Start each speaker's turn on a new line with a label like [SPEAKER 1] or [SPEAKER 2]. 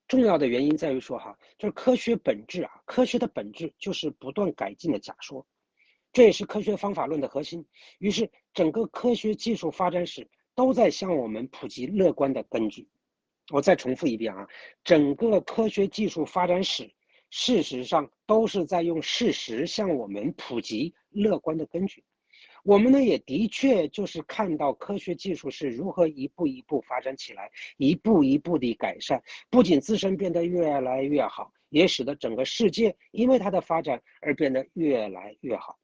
[SPEAKER 1] 重要的原因在于说哈，就是科学本质啊，科学的本质就是不断改进的假说，这也是科学方法论的核心。于是，整个科学技术发展史都在向我们普及乐观的根据。我再重复一遍啊，整个科学技术发展史，事实上都是在用事实向我们普及乐观的根据。我们呢也的确就是看到科学技术是如何一步一步发展起来，一步一步的改善，不仅自身变得越来越好，也使得整个世界因为它的发展而变得越来越好。